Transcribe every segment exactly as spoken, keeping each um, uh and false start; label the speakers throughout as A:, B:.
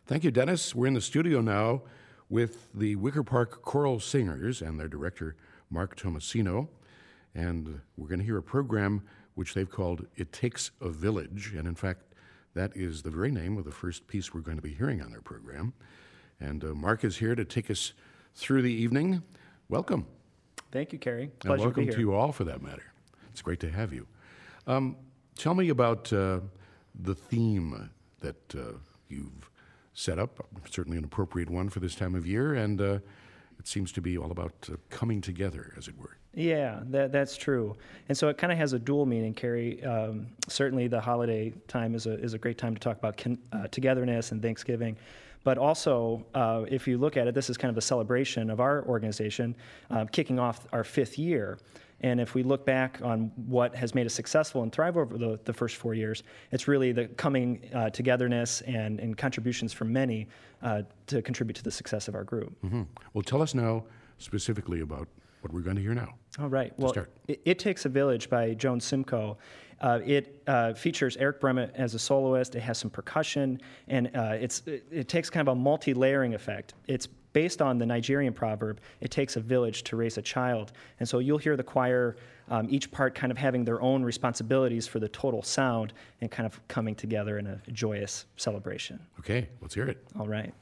A: Thank you, Dennis. We're in the studio now with the Wicker Park Choral Singers and their director, Mark Tomasino. And we're going to hear a program which they've called It Takes a Village. And in fact, that is the very name of the first piece we're going to be hearing on their program. And uh, Mark is here to take us through the evening. Welcome.
B: Thank you, Carrie.
A: Pleasure and welcome to, be here. to you all, for that matter. It's great to have you. Um, tell me about uh, the theme that uh, you've set up, certainly an appropriate one for this time of year, and uh, it seems to be all about uh, coming together, as it were.
B: Yeah, that, that's true. And so it kind of has a dual meaning, Carrie. Um, certainly the holiday time is a, is a great time to talk about con- uh, togetherness and Thanksgiving. But also, uh, if you look at it, this is kind of a celebration of our organization, uh, kicking off our fifth year. And if we look back on what has made us successful and thrive over the, the first four years, it's really the coming uh, togetherness and, and contributions from many uh, to contribute to the success of our group.
A: Mm-hmm. Well, tell us now specifically about what we're going to hear now.
B: All right. Well, it, it Takes a Village by Joan Simcoe. Uh, it uh, features Eric Bremmett as a soloist. It has some percussion, and uh, it's it, it takes kind of a multi-layering effect. It's based on the Nigerian proverb, it takes a village to raise a child. And so you'll hear the choir, um, each part kind of having their own responsibilities for the total sound and kind of coming together in a joyous celebration.
A: Okay, let's hear it.
B: All right.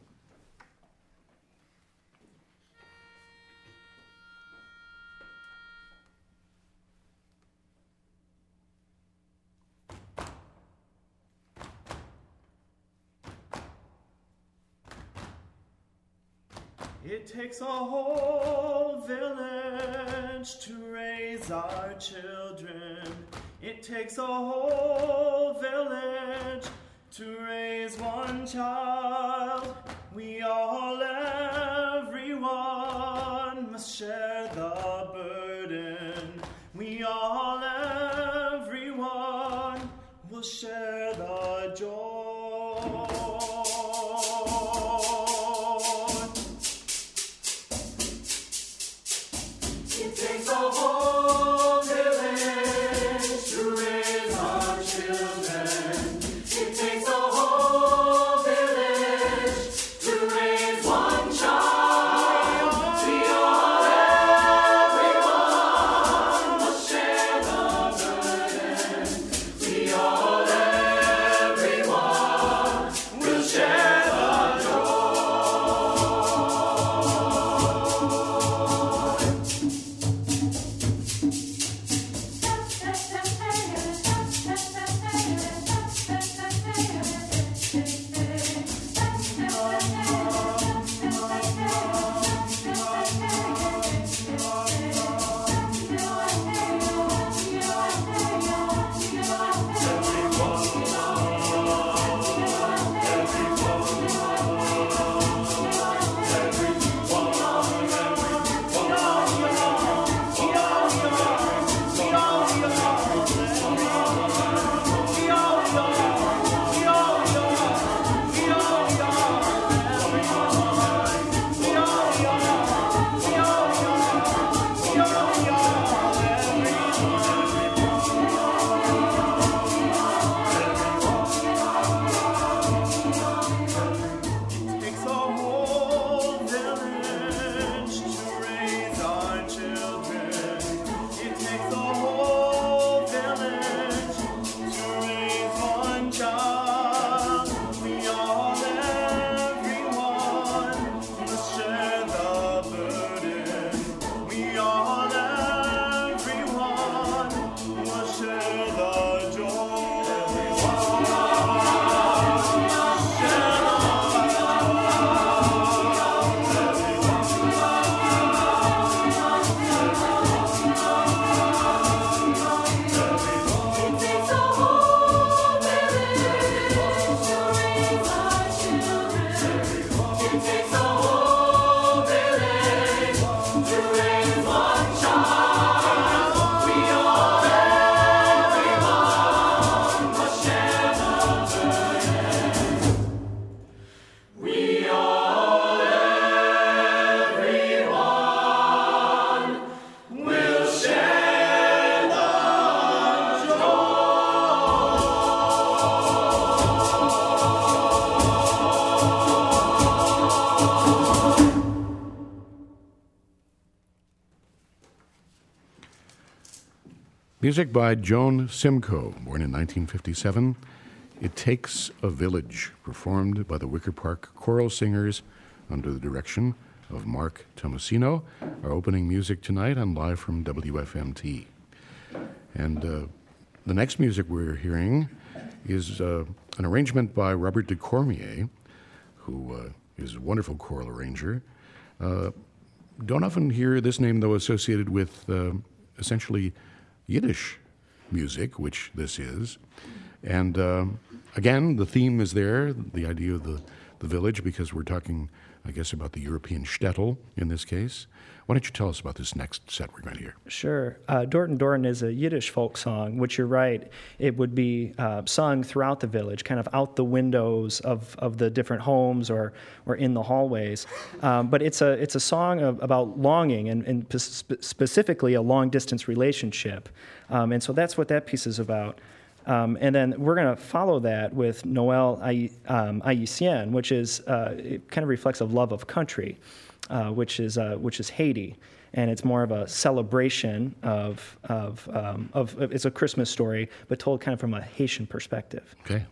C: It takes a whole village to raise our children. It takes a whole village to raise one child. We all, everyone, must share the burden. We all, everyone, will share the joy.
D: It takes a whole village to raise our children. It takes a whole village to raise one child. We all, everyone, must share the burden. We all, everyone, will share
A: Music by Joan Simcoe, born in nineteen fifty-seven. It Takes a Village, performed by the Wicker Park Choral Singers under the direction of Mark Tomasino, our opening music tonight on Live from W F M T. And uh, the next music we're hearing is uh, an arrangement by Robert de Cormier, who uh, is a wonderful choral arranger. Uh, don't often hear this name, though, associated with uh, essentially Yiddish music, which this is. And uh, again, the theme is there, the idea of the, the village, because we're talking, I guess, about the European shtetl in this case. Why don't you tell us about this next set we're going to hear?
B: Sure. Uh, Dorten Dorten is a Yiddish folk song, which you're right, it would be uh, sung throughout the village, kind of out the windows of, of the different homes or or in the hallways. Um, but it's a it's a song of, about longing and, and spe- specifically a long-distance relationship. Um, and so that's what that piece is about. Um, and then we're going to follow that with Noel Haïtien, um, which is uh, it kind of reflects a love of country, uh, which is uh, which is Haiti, and it's more of a celebration of of, um, of of it's a Christmas story, but told kind of from a Haitian perspective.
A: Okay.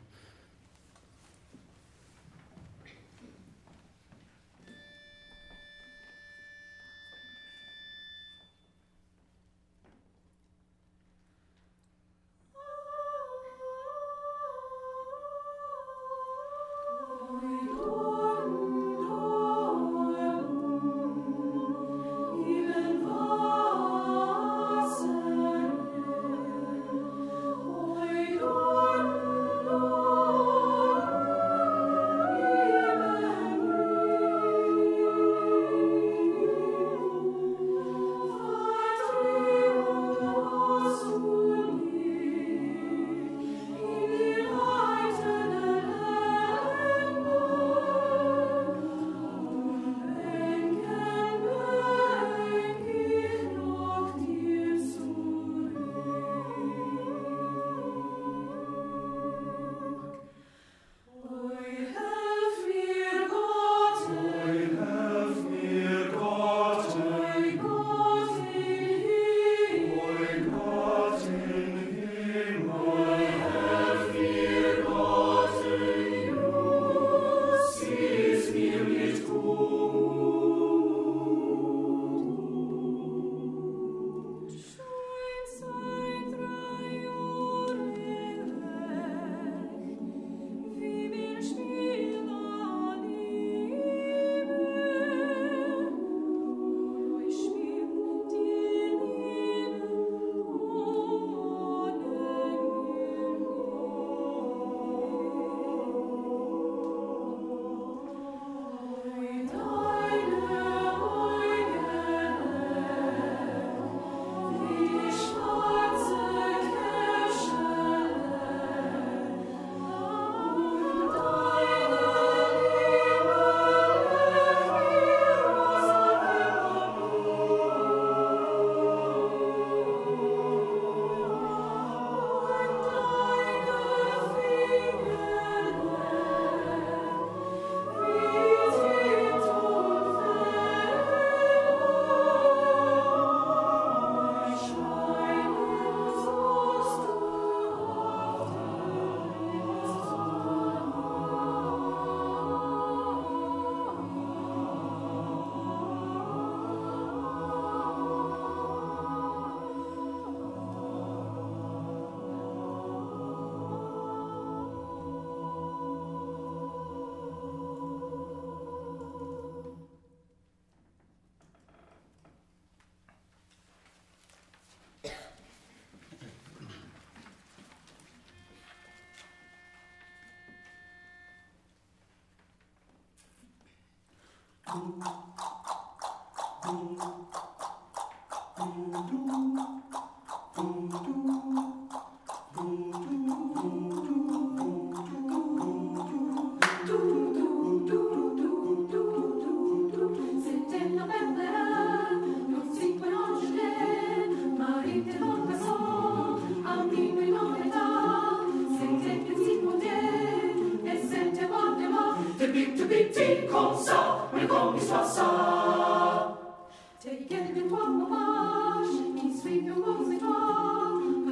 D: Take it in one hommage, qui suit le beau étoile,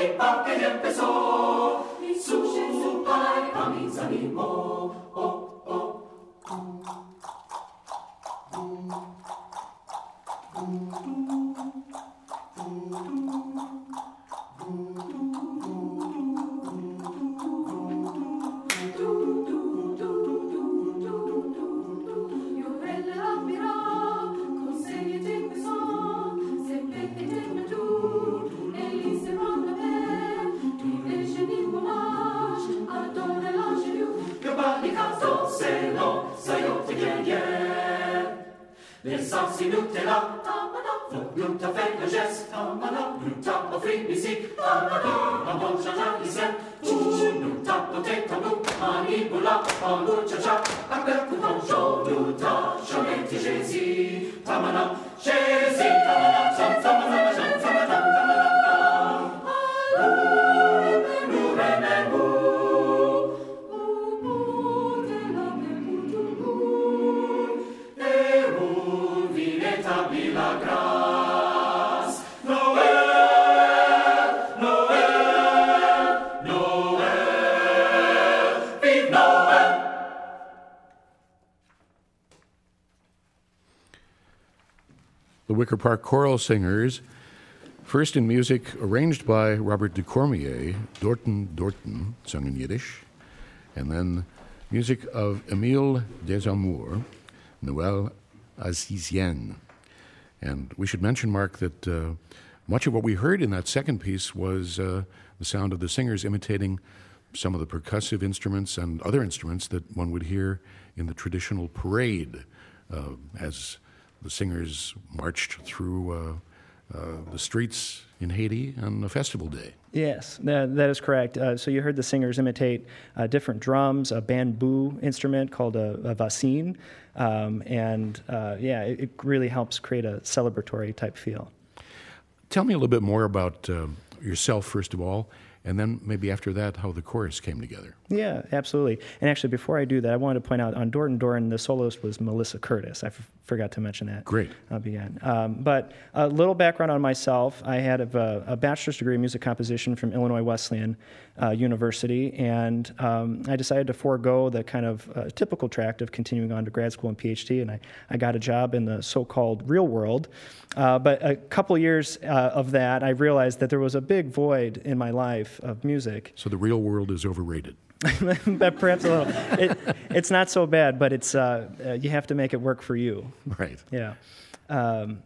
D: el parque ya empezó. Y su padre a mis animó. Oh, oh. Les sens i Nutella, och Nutta fäller gest, Nutta och fri musik, man bollar i sen, Nutta potato look, manibola, mango cha-cha, appel coupon chaud, Nutta, jamais ti Jésus, tamana, Jésus, tamana, tam tamana, tam tamana, tamana, tamana, nous renez-vous. La grâce, Noël, Noël, Noël, vive Noël.
A: The Wicker Park Choral Singers, first in music arranged by Robert de Cormier, Dorten Dorten, sung in Yiddish, and then music of Émile Desamours, Noël Azizienne. And we should mention, Mark, that uh, much of what we heard in that second piece was uh, the sound of the singers imitating some of the percussive instruments and other instruments that one would hear in the traditional parade uh, as the singers marched through uh, uh, the streets in Haiti on a festival day.
B: Yes, that, that is correct. Uh, so you heard the singers imitate uh, different drums, a bamboo instrument called a, a bassin, um, and uh, yeah, it, it really helps create a celebratory type feel.
A: Tell me a little bit more about uh, yourself, first of all, and then maybe after that, how the chorus came together.
B: Yeah, absolutely. And actually, before I do that, I wanted to point out on Dorten Dorten, the soloist was Melissa Curtis. I f- forgot to mention that.
A: Great.
B: I'll begin. Um, but a little background on myself. I had a, a bachelor's degree in music composition from Illinois Wesleyan uh, University, and um, I decided to forego the kind of uh, typical track of continuing on to grad school and PhD, and I, I got a job in the so-called real world. Uh, but a couple years uh, of that, I realized that there was a big void in my life of music.
A: So the real world is overrated.
B: But perhaps a little. It, it's not so bad, but it's uh, uh, you have to make it work for you.
A: Right.
B: Yeah. Um,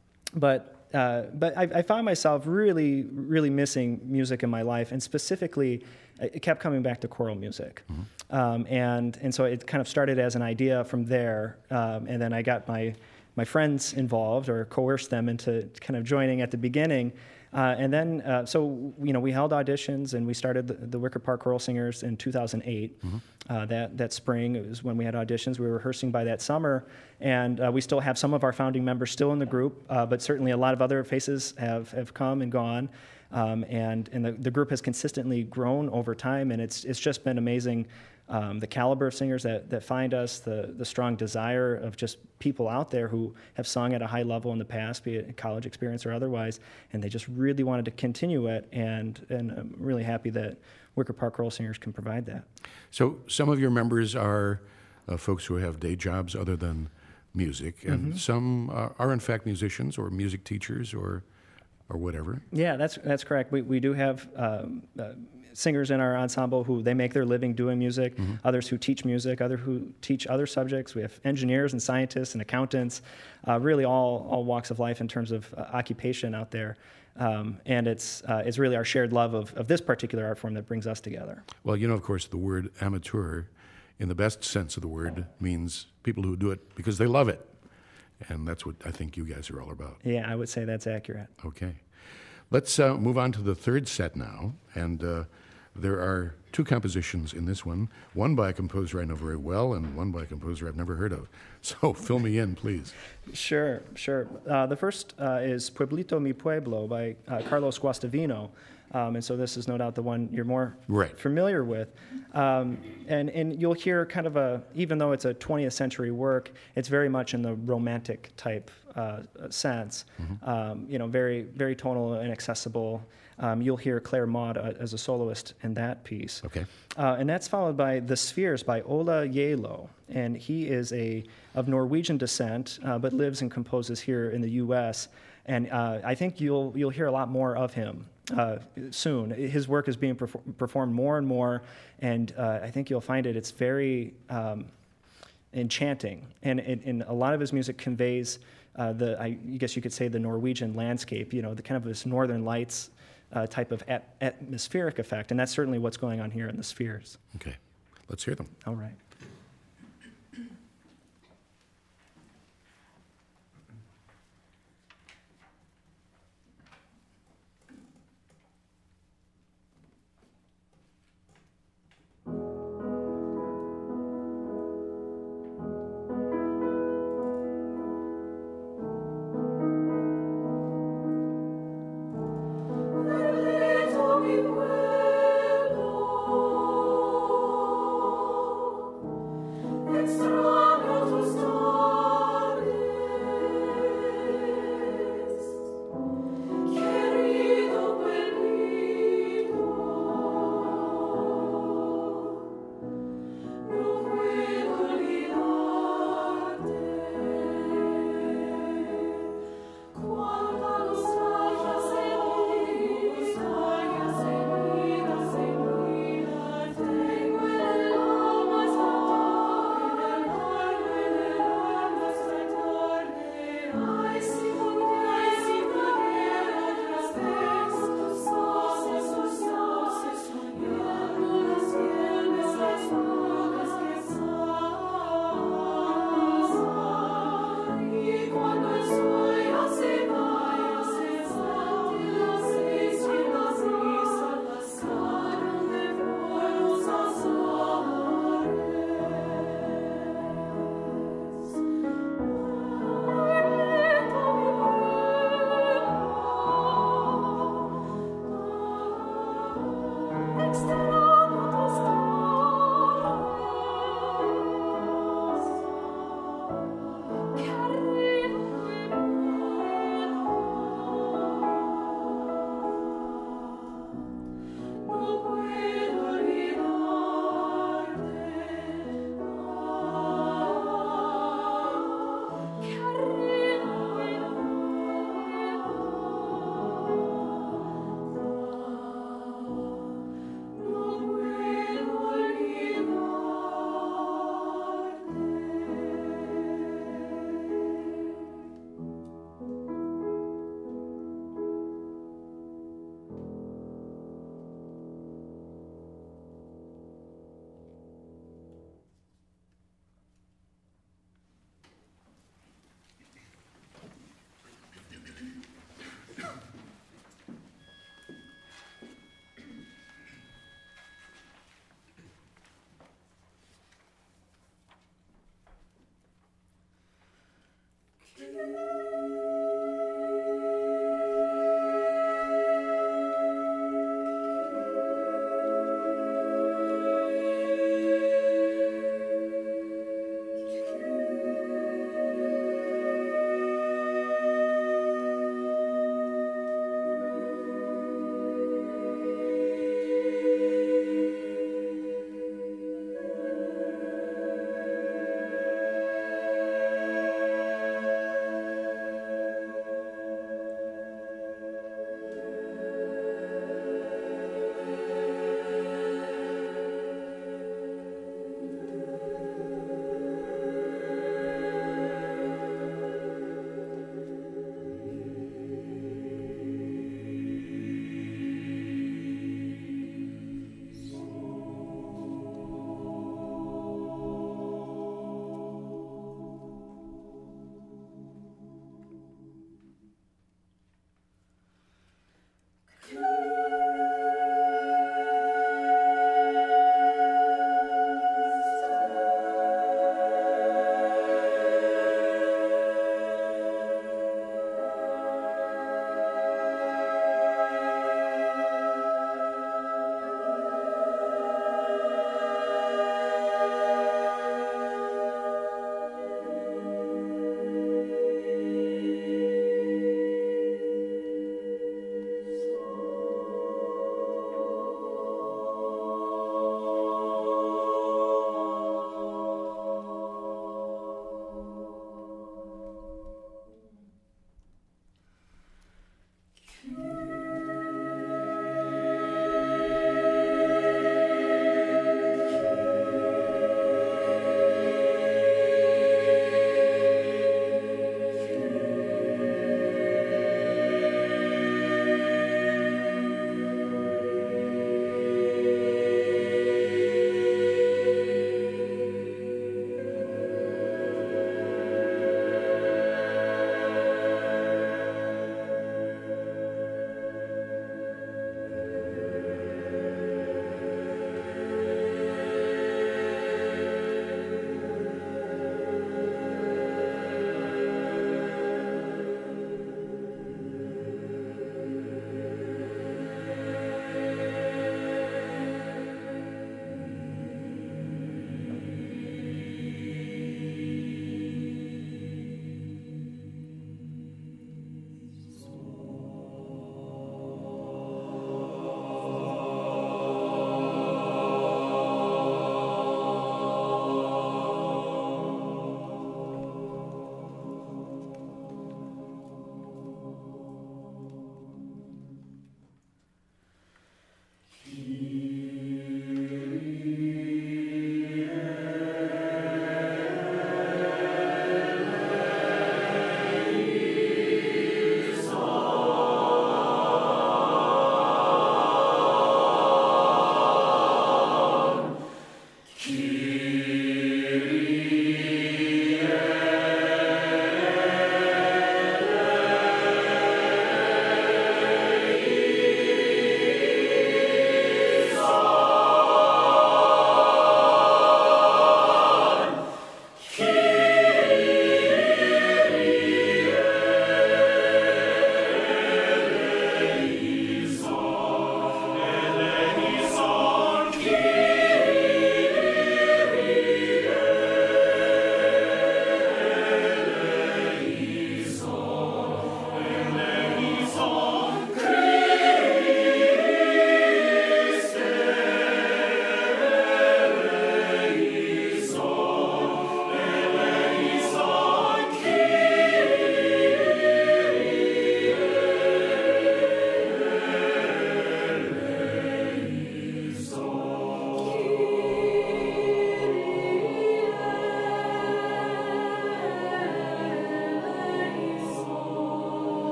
B: but uh, but I, I found myself really, really missing music in my life, and specifically, it kept coming back to choral music. Mm-hmm. Um, and and so it kind of started as an idea from there, um, and then I got my my friends involved or coerced them into kind of joining at the beginning. Uh, and then, uh, so, you know, we held auditions and we started the, the Wicker Park Choral Singers in two thousand eight. Mm-hmm. Uh, that, that spring, it was when we had auditions. We were rehearsing by that summer. And uh, we still have some of our founding members still in the group, uh, but certainly a lot of other faces have, have come and gone. Um, and and the, the group has consistently grown over time, and it's it's just been amazing. Um, the caliber of singers that, that find us, the, the strong desire of just people out there who have sung at a high level in the past, be it college experience or otherwise, and they just really wanted to continue it, and, and I'm really happy that Wicker Park Choral Singers can provide that.
A: So some of your members are uh, folks who have day jobs other than music, and mm-hmm. some are, are in fact musicians or music teachers or or whatever.
B: Yeah, that's that's correct. We we do have um, uh, singers in our ensemble who they make their living doing music, mm-hmm. others who teach music, others who teach other subjects. We have engineers and scientists and accountants, uh, really all all walks of life in terms of uh, occupation out there. Um, and it's uh, it's really our shared love of, of this particular art form that brings us together.
A: Well, you know, of course, the word amateur, in the best sense of the word, means people who do it because they love it. And that's what I think you guys are all about.
B: Yeah, I would say that's accurate.
A: Okay. Let's uh, move on to the third set now. And uh, there are two compositions in this one, one by a composer I know very well and one by a composer I've never heard of. So fill me in, please. Sure,
B: sure. Uh, the first uh, is Pueblito Mi Pueblo by uh, Carlos Guastavino. Um, and so this is no doubt the one you're more
A: Right.
B: familiar with. Um, and, and you'll hear kind of a, even though it's a twentieth century work, it's very much in the romantic type uh, sense. Um, you know, very, very tonal and accessible. Um, you'll hear Claire Maud uh, as a soloist in that piece.
A: Okay.
B: Uh, and that's followed by The Spheres by Ola Yelo. And he is a of Norwegian descent, uh, but lives and composes here in the U S. And uh, I think you'll you'll hear a lot more of him uh, soon. His work is being perfor- performed more and more, and uh, I think you'll find it. It's very um, enchanting, and, and, and a lot of his music conveys uh, the I guess you could say the Norwegian landscape. You know, the kind of this Northern Lights uh, type of at- atmospheric effect, and that's certainly what's going on here in the Spheres.
A: Okay. Let's hear them.
B: All right.
D: Little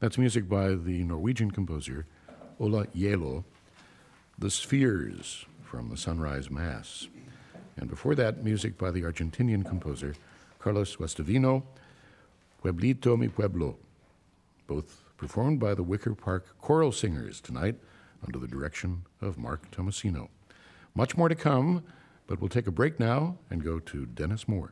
A: That's music by the Norwegian composer Ola Yelo, The Spheres from the Sunrise Mass. And before that, music by the Argentinian composer Carlos Guastavino, Pueblito Mi Pueblo, both performed by the Wicker Park Choral Singers tonight under the direction of Mark Tomasino. Much more to come, but we'll take a break now and go to Dennis Moore.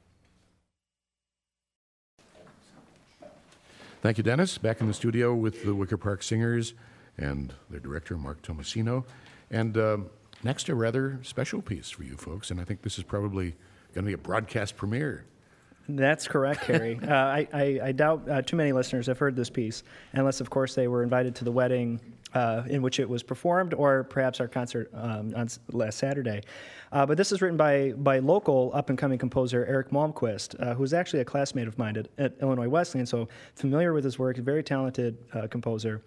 A: Thank you, Dennis. Back in the studio with the Wicker Park Singers and their director, Mark Tomasino. And uh, next, a rather special piece for you folks, and I think this is probably going to be a broadcast premiere.
B: That's correct, Carrie. uh, I, I, I doubt uh, too many listeners have heard this piece, unless, of course, they were invited to the wedding uh, in which it was performed, or perhaps our concert um, on last Saturday. Uh, but this is written by by local up-and-coming composer Eric Malmquist, uh, who's actually a classmate of mine at, at Illinois Wesleyan, so familiar with his work, very talented uh, composer.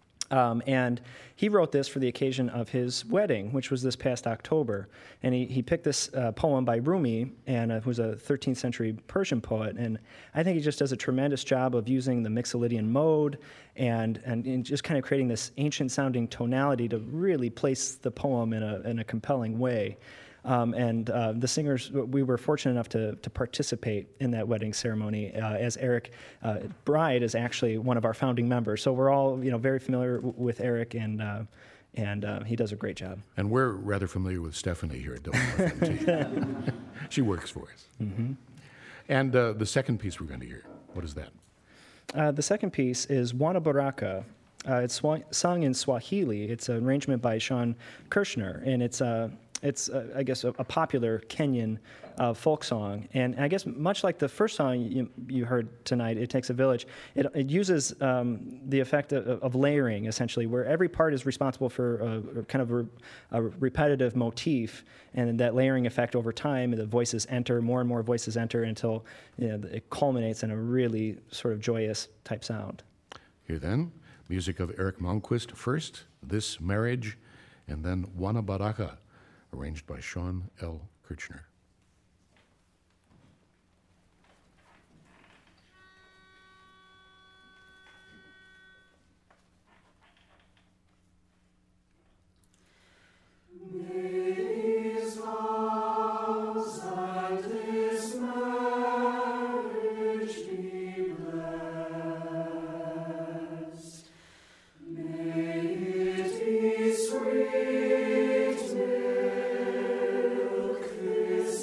B: Um, and he wrote this for the occasion of his wedding, which was this past October. And he, he picked this uh, poem by Rumi, and uh, who's a thirteenth century Persian poet. And I think he just does a tremendous job of using the Mixolydian mode and, and, and just kind of creating this ancient-sounding tonality to really place the poem in a, in a compelling way. Um, and uh, the singers, we were fortunate enough to, to participate in that wedding ceremony, uh, as Eric uh, Bride is actually one of our founding members. So we're all, you know, very familiar w- with Eric, and uh, and uh, he does a great job.
A: And we're rather familiar with Stephanie here at W F M T. She works for us. Mm-hmm. And uh, the second piece we're going to hear, what is that?
B: Uh, the second piece is Wana Baraka. Uh, it's swa- sung in Swahili. It's an arrangement by Sean Kirshner, and it's a uh, It's, uh, I guess, a, a popular Kenyan uh, folk song. And I guess much like the first song you, you heard tonight, It Takes a Village, it, it uses um, the effect of, of layering, essentially, where every part is responsible for a, a kind of a, a repetitive motif, and that layering effect over time, the voices enter, more and more voices enter until, you know, it culminates in a really sort of joyous type sound.
A: Here then, music of Eric Malmquist first, This Marriage, and then Wana Baraka, arranged by Sean L. Kirchner.
D: Sweet milk, this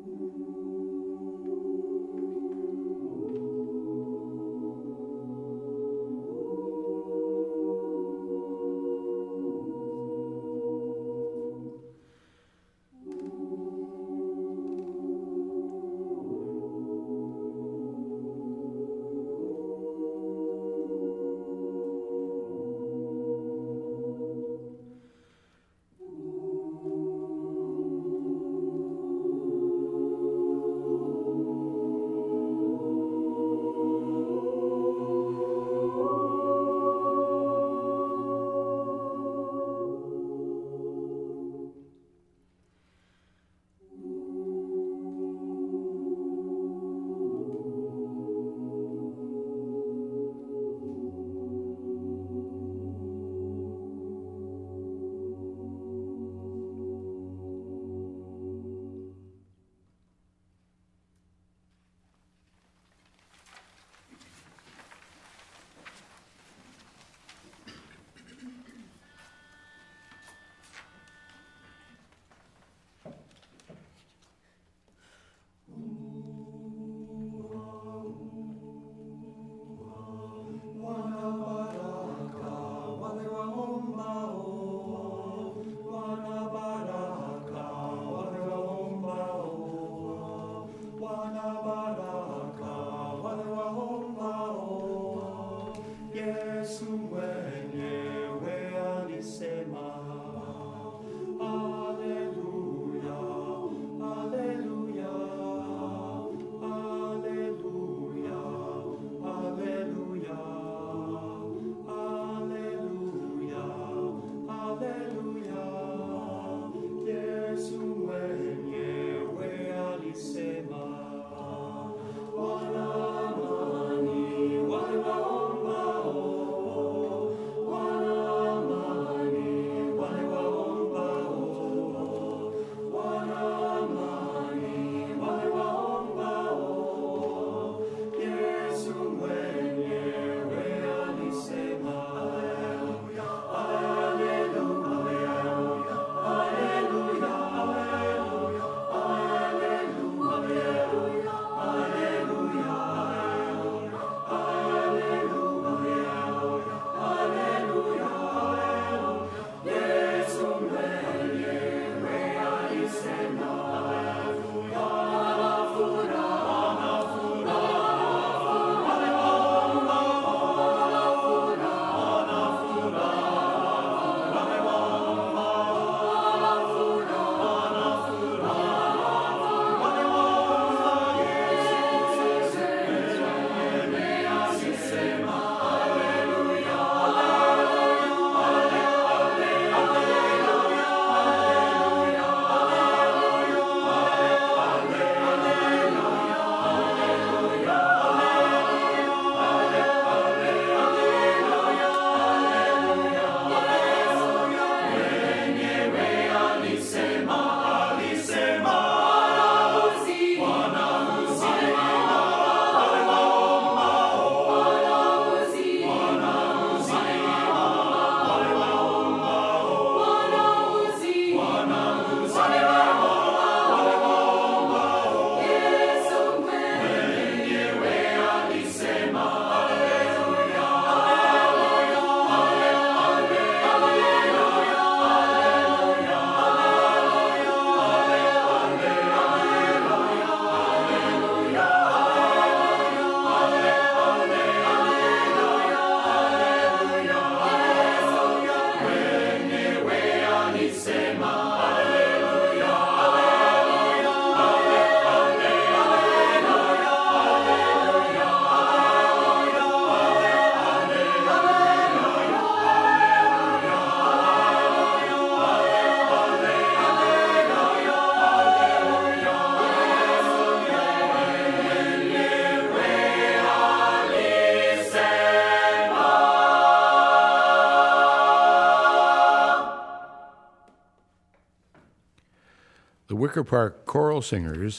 A: the Wicker Park Choral Singers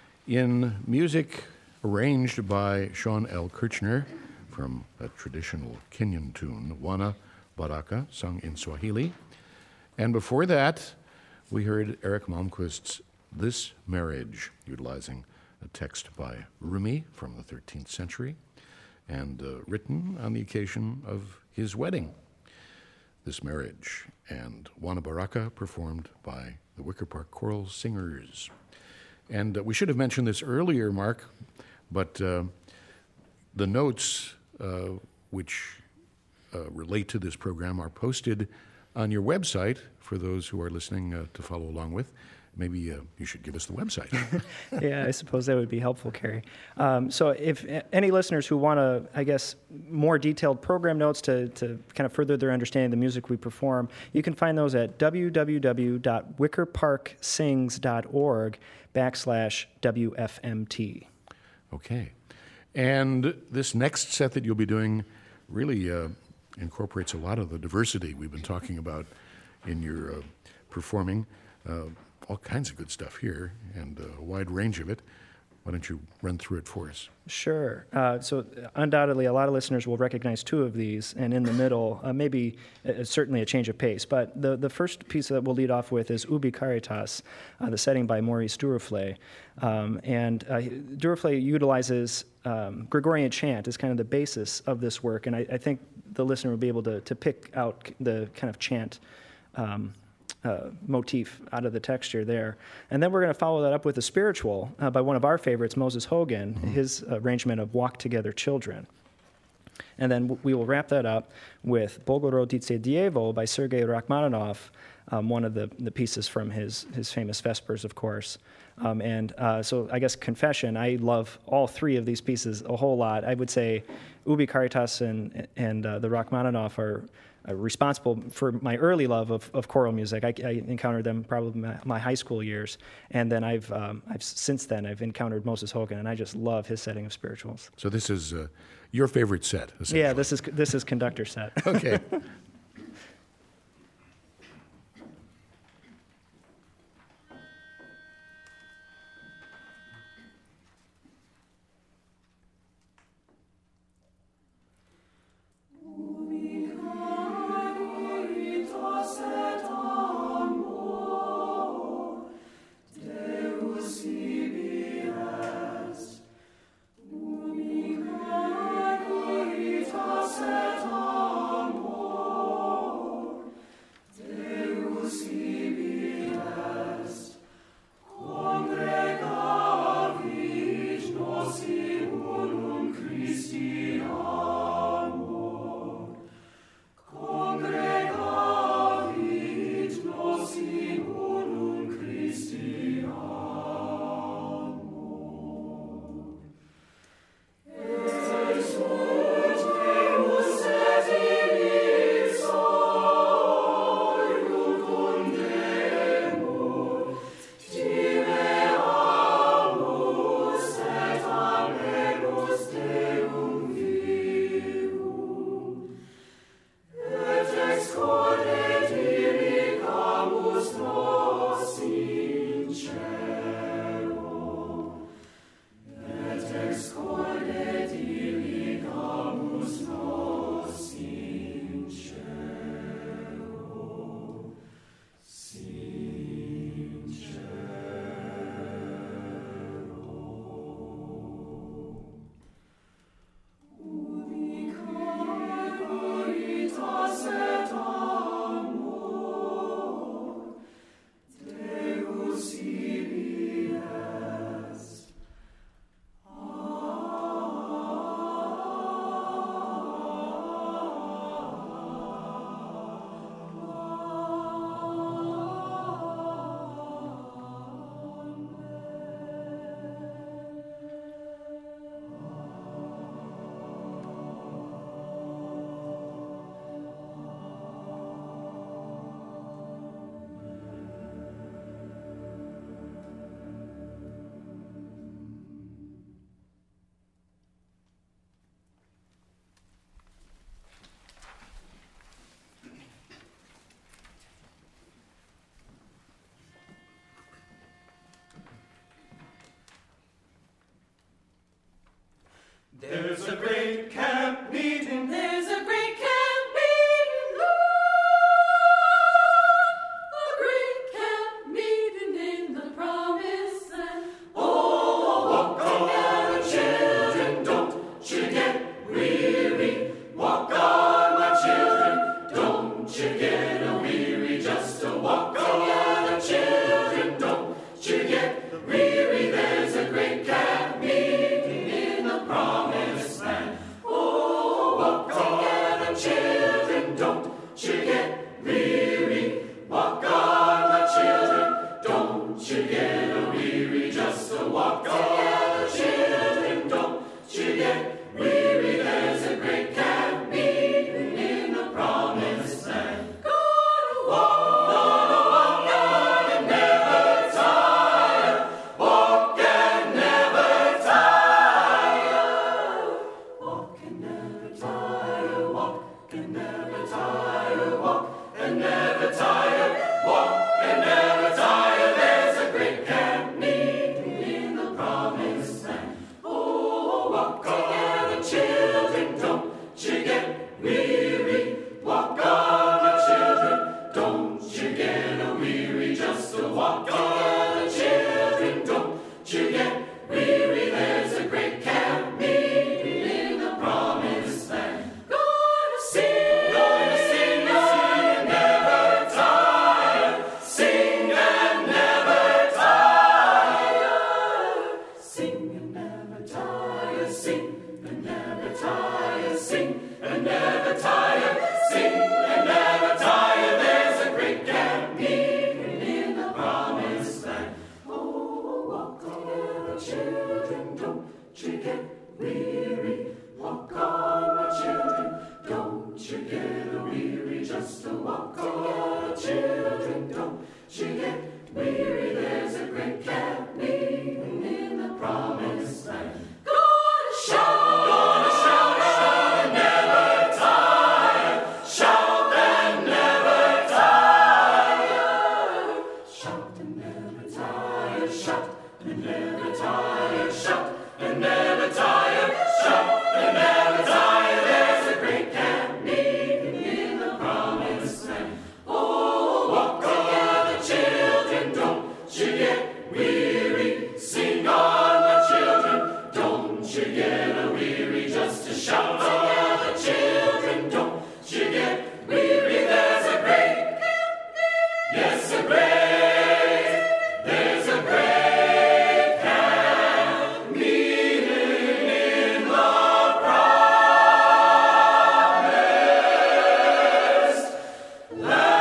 A: in music arranged by Sean L. Kirchner from a traditional Kenyan tune, Wana Baraka, sung in Swahili. And before that, we heard Eric Malmquist's This Marriage, utilizing a text by Rumi from the thirteenth century and uh, written on the occasion of his wedding. This Marriage, and Juana Baraka, performed by the Wicker Park Choral Singers. And uh, we should have mentioned this earlier, Mark, but uh, the notes uh, which uh, relate to this program are posted on your website for those who are listening uh, to follow along with. Maybe uh, you should give us the website.
B: Yeah, I suppose that would be helpful, Carrie. Um, so if any listeners who want to, I guess, more detailed program notes to, to kind of further their understanding of the music we perform, you can find those at www.wickerparksings.org backslash WFMT.
A: Okay. And this next set that you'll be doing really uh, incorporates a lot of the diversity we've been talking about in your uh, performing. Uh, all kinds of good stuff here and uh, a wide range of it. Why don't you run through it for us?
B: Sure. Uh, so undoubtedly, a lot of listeners will recognize two of these, and in the middle, uh, maybe uh, certainly a change of pace. But the, the first piece that we'll lead off with is Ubi Caritas, uh, the setting by Maurice Duruflé. Um, and uh, Duruflé utilizes um, Gregorian chant as kind of the basis of this work, and I, I think the listener will be able to, to pick out the kind of chant um Uh, motif out of the texture there. And then we're going to follow that up with a spiritual uh, by one of our favorites, Moses Hogan, mm-hmm. his arrangement of Walk Together Children. And then w- we will wrap that up with Bogorodice Dievo by Sergei Rachmaninoff, um, one of the, the pieces from his, his famous Vespers, of course. Um, and uh, so I guess confession, I love all three of these pieces a whole lot. I would say Ubi Caritas and, and uh, the Rachmaninoff are Uh, responsible for my early love of, of choral music. I, I encountered them probably my, my high school years, and then I've, um, I've since then I've encountered Moses Hogan, and I just love his setting of spirituals.
A: So this is uh, your favorite set, essentially.
B: Yeah, this is this is conductor set.
A: Okay.
C: There's a great camp meeting.
D: There's a great camp meeting, Lord. A great camp meeting in the promised children, don't you get weary. Walk on, my children, don't you get weary. Just to walk on, children, don't you get weary. There's a great camp meeting in the promised land. Gonna shout, gonna shout, shout and never tire. Shout and never tire. Shout and never tire. Shout and never tire. Shout and never tire. Shout and never tire. There's a great camp meeting in the promised land. Oh, walk together, children, don't you get weary. Sing on, my children, don't you get weary. Just to shout together, children, don't you get weary. There's a great, yes, a great, there's a great camp meeting in the promised land.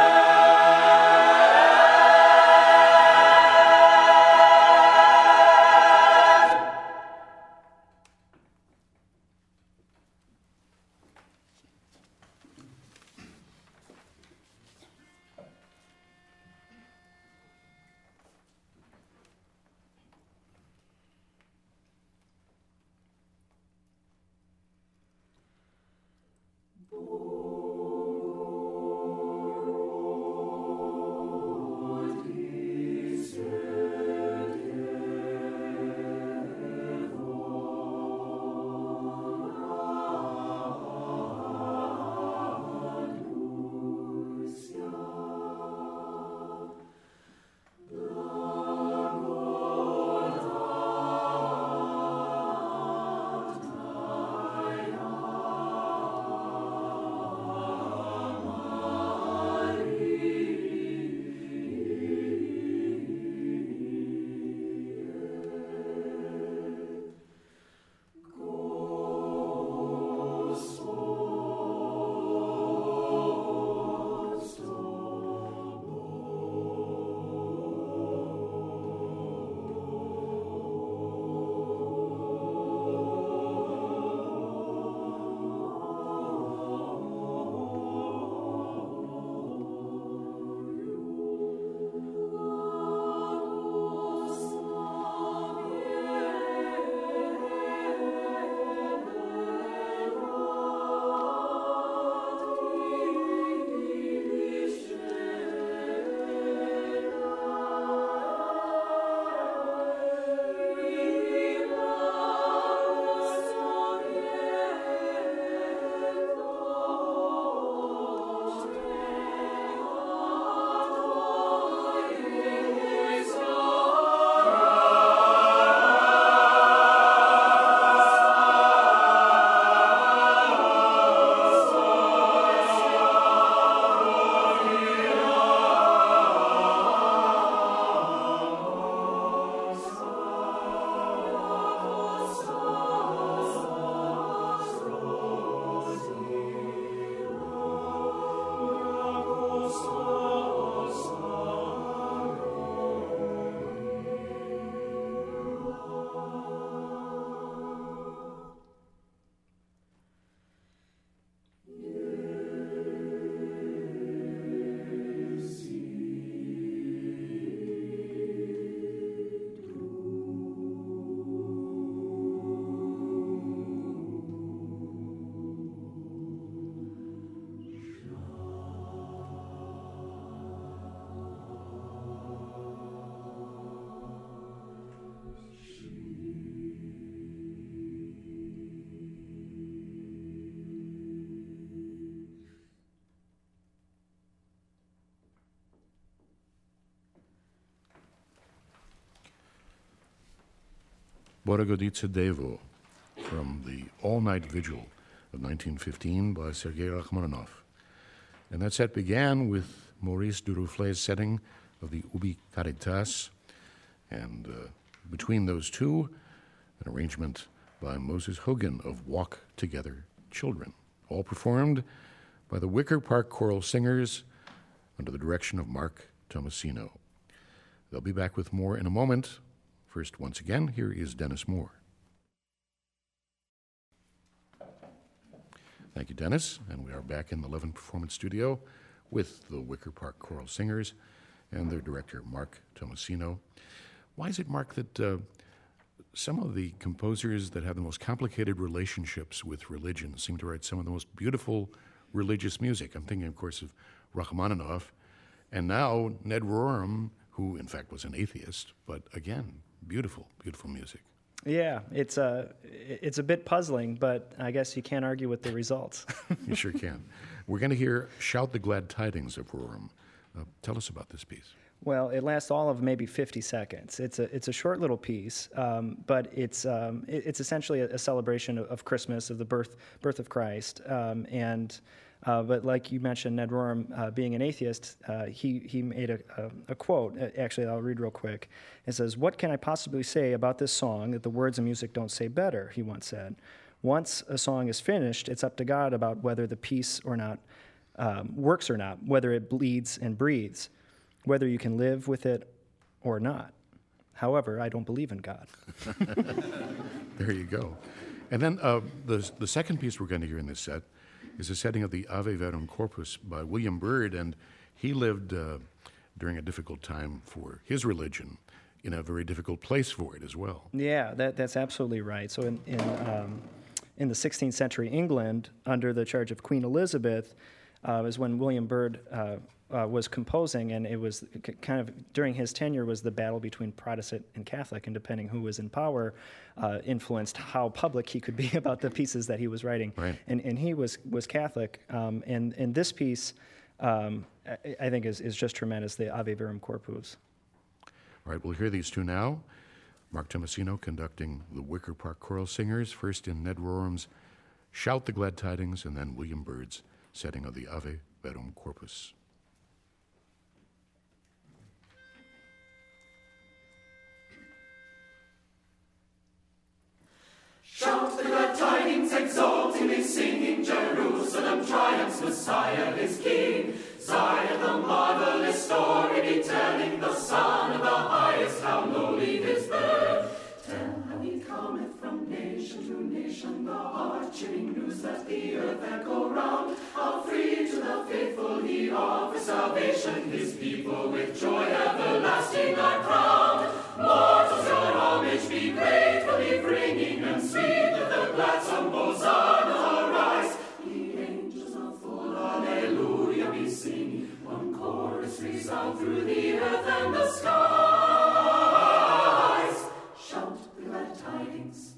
A: Borogoditsa Devo from the All-Night Vigil of nineteen fifteen by Sergei Rachmaninoff. And that set began with Maurice Duruflé's setting of the Ubi Caritas, and uh, between those two, an arrangement by Moses Hogan of Walk Together Children, all performed by the Wicker Park Choral Singers under the direction of Mark Tomasino. They'll be back with more in a moment. First, once again, here is Dennis Moore. Thank you, Dennis. And we are back in the Levin Performance Studio with the Wicker Park Choral Singers and their director, Mark Tomasino. Why is it, Mark, that uh, some of the composers that have the most complicated relationships with religion seem to write some of the most beautiful religious music? I'm thinking, of course, of Rachmaninoff, and now Ned Rorem, who in fact was an atheist, but again, beautiful, beautiful music.
B: Yeah, it's a, it's a bit puzzling, but I guess you can't argue with the results.
A: You sure can. We're going to hear Shout the Glad Tidings of Rorem. Uh, tell us about this piece.
B: Well, it lasts all of maybe fifty seconds. It's a it's a short little piece, um, but it's um, it, it's essentially a, a celebration of, of Christmas, of the birth birth of Christ. Um, and uh, but like you mentioned, Ned Rorem, uh, being an atheist, uh, he he made a, a, a quote. Actually, I'll read real quick. It says, "What can I possibly say about this song that the words and music don't say better?" He once said. Once a song is finished, it's up to God about whether the piece or not um, works or not, whether it bleeds and breathes, whether you can live with it or not. However, I don't believe in God.
A: There you go. And then uh, the, the second piece we're going to hear in this set is a setting of the Ave Verum Corpus by William Byrd, and he lived uh, during a difficult time for his religion, in a very difficult place for it as well.
B: Yeah, that, that's absolutely right. So in, in, um, in the sixteenth century England, under the charge of Queen Elizabeth, uh, is when William Byrd uh, Uh, was composing, and it was c- kind of during his tenure was the battle between Protestant and Catholic, and depending who was in power, uh, influenced how public he could be about the pieces that he was writing.
A: Right.
B: And and he was was Catholic, um, and and this piece, um, I, I think is is just tremendous. The Ave Verum Corpus.
A: All right, we'll hear these two now. Mark Tomasino conducting the Wicker Park Choral Singers, first in Ned Rorem's Shout the Glad Tidings, and then William Byrd's setting of the Ave Verum Corpus.
D: Shout the glad tidings, exultingly singing, Jerusalem triumphs, Messiah is King. Zion, the marvelous story be telling, the Son of the highest, how lowly his birth. Tell how he cometh from nation to nation, the heart-cheering news that the earth echo round. How free to the faithful he offers salvation, his people with joy everlasting are crowned. Mortals, your homage be gratefully bringing, and sweet with the gladsome Hosanna rise. Ye angels of full Alleluia be singing, one chorus resound through the earth and the skies. Shout the glad tidings.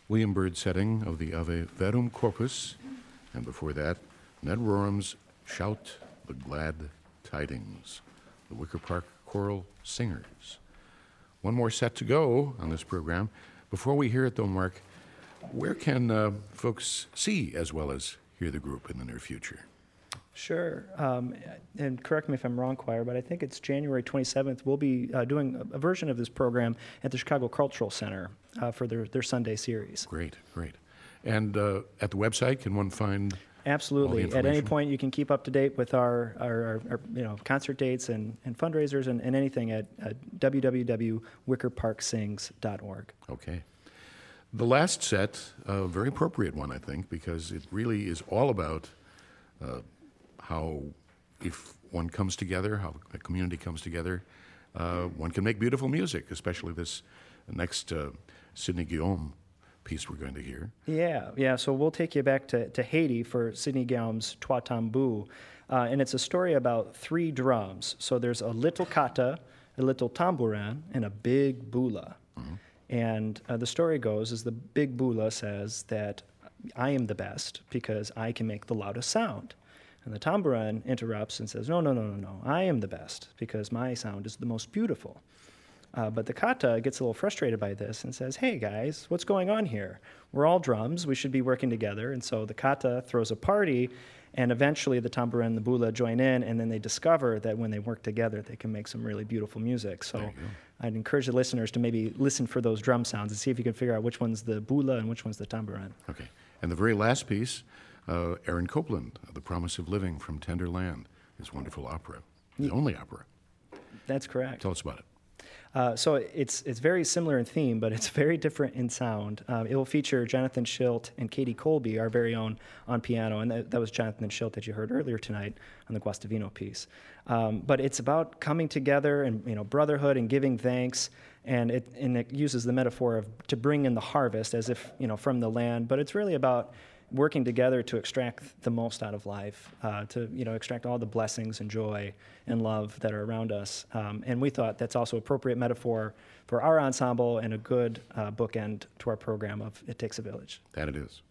A: William Byrd setting of the Ave Verum Corpus, and before that, Ned Rorham's Shout the Glad Tidings, the Wicker Park Choral Singers. One more set to go on this program. Before we hear it, though, Mark, where can uh, folks see as well as hear the group in the near future?
B: Sure. Um, and correct me if I'm wrong, choir, but I think it's January twenty-seventh. We'll be uh, doing a, a version of this program at the Chicago Cultural Center uh, for their, their Sunday series.
A: Great, great. And uh, at the website, can one find
B: Absolutely.
A: all the
B: At any
A: information?
B: point, you can keep up to date with our, our, our, our you know, concert dates and, and fundraisers and, and anything at uh, w w w dot wicker park sings dot org.
A: Okay. The last set, a very appropriate one, I think, because it really is all about uh, how, if one comes together, how a community comes together, uh, one can make beautiful music, especially this next uh, Sidney Guillaume piece we're going to hear.
B: Yeah, yeah. So we'll take you back to, to Haiti for Sidney Guillaume's Trois Tambours. Uh, and it's a story about three drums. So there's a little kata, a little tambourin, and a big bula. Mm-hmm. And uh, the story goes is the big bula says that I am the best because I can make the loudest sound. And the tambourin interrupts and says, no, no, no, no, no, I am the best because my sound is the most beautiful. Uh, but the kata gets a little frustrated by this and says, hey guys, what's going on here? We're all drums, we should be working together. And so the kata throws a party, and eventually the tambourin and the bula join in, and then they discover that when they work together, they can make some really beautiful music. So I'd encourage the listeners to maybe listen for those drum sounds and see if you can figure out which one's the bula and which one's the tambourin.
A: Okay. And the very last piece, uh, Aaron Copland, The Promise of Living from Tender Land, his wonderful opera, the yeah. only opera.
B: That's correct.
A: Tell us about it.
B: Uh, so it's it's very similar in theme, but it's very different in sound. Um, it will feature Jonathan Schilt and Katie Colby, our very own, on piano, and that, that was Jonathan Schilt that you heard earlier tonight on the Guastavino piece. Um, but it's about coming together and you know brotherhood and giving thanks, and it and it uses the metaphor of to bring in the harvest as if you know from the land. But it's really about working together to extract the most out of life, uh, to you know extract all the blessings and joy and love that are around us. Um, and we thought that's also appropriate metaphor for our ensemble and a good uh, bookend to our program of It Takes a Village.
A: That it is.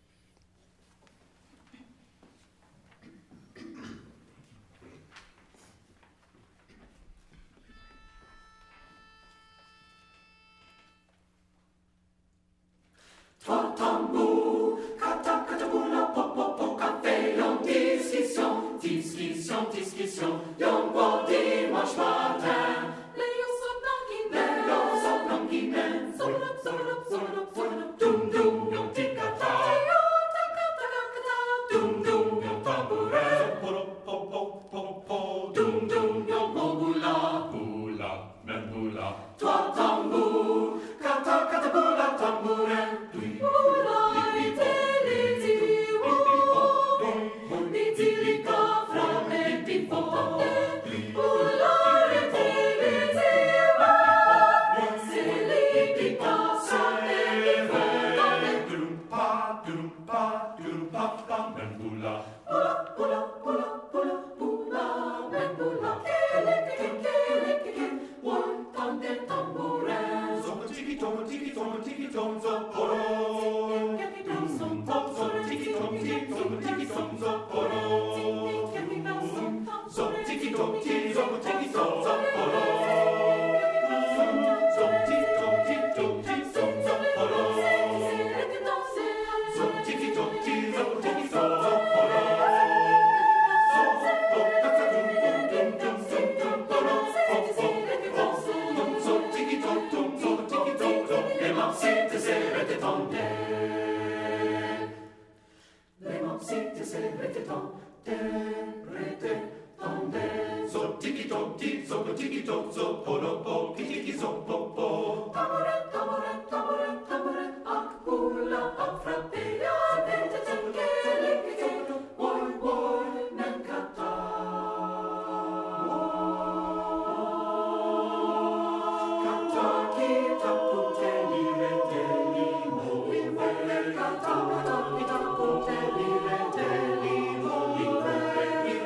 D: Trois tambours, kata kata bula, pop pop pop, café, en discussion, discussion, discussion, yon boit dimanche matin. Léon Sopnanguinen, Léon Sopnanguinen, Sopnap, Sopnap, Sopnap, Sopnap, doum doum, yon tikata, doum doum, yon tambourin, pop pop pop pop pop, doum doum, yon bula, bula, même bula. Trois tambours, kata kata bula, tambourin. Thank you.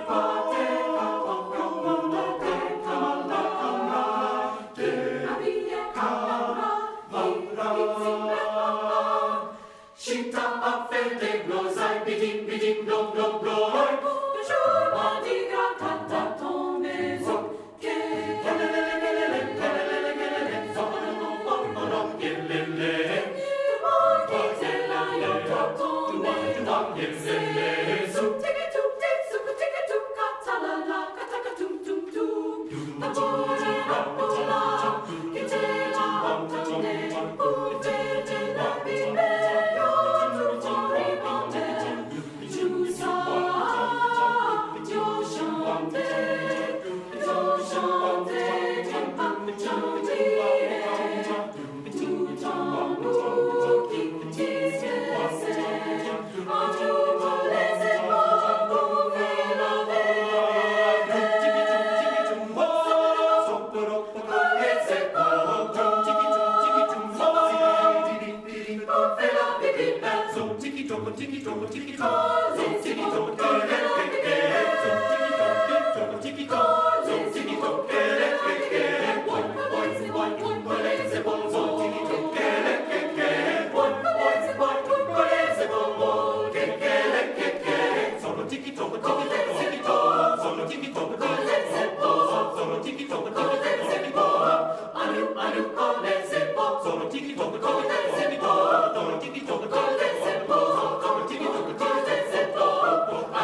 D: Tiki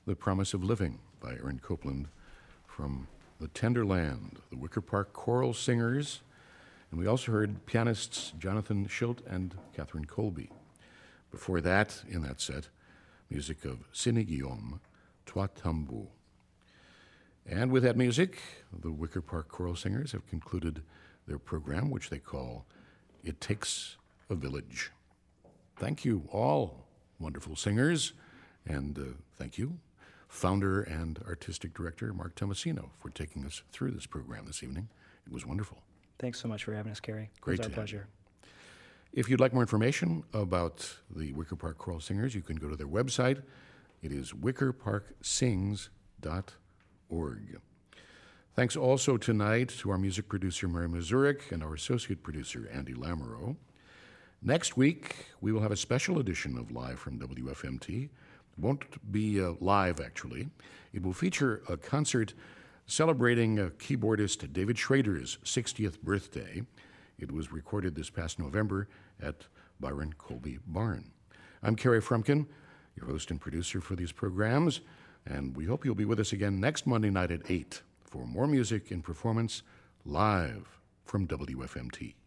A: The Promise of Living by Aaron Copland from The Tender Land, the Wicker Park Choral Singers, and we also heard pianists Jonathan Schilt and Catherine Colby. Before that, in that set, music of Sine Guillaume, Toi Tambour. And with that music, the Wicker Park Choral Singers have concluded their program, which they call It Takes a Village. Thank you, all wonderful singers, and uh, thank you, founder and artistic director Mark Tomasino, for taking us through this program this evening. It was wonderful.
B: Thanks so much for having us, Carrie.
A: Great
B: It was
A: to
B: our
A: have you.
B: pleasure.
A: If you'd like more information about the Wicker Park Choral Singers, you can go to their website. It is wicker park sings dot org. Thanks also tonight to our music producer, Mary Mazurek, and our associate producer, Andy Lamoureux. Next week, we will have a special edition of Live from W F M T. It won't be uh, live, actually. It will feature a concert celebrating uh, keyboardist David Schrader's sixtieth birthday. It was recorded this past November at Byron Colby Barn. I'm Kerry Frumkin, your host and producer for these programs, and we hope you'll be with us again next Monday night at eight for more music and performance live from W F M T.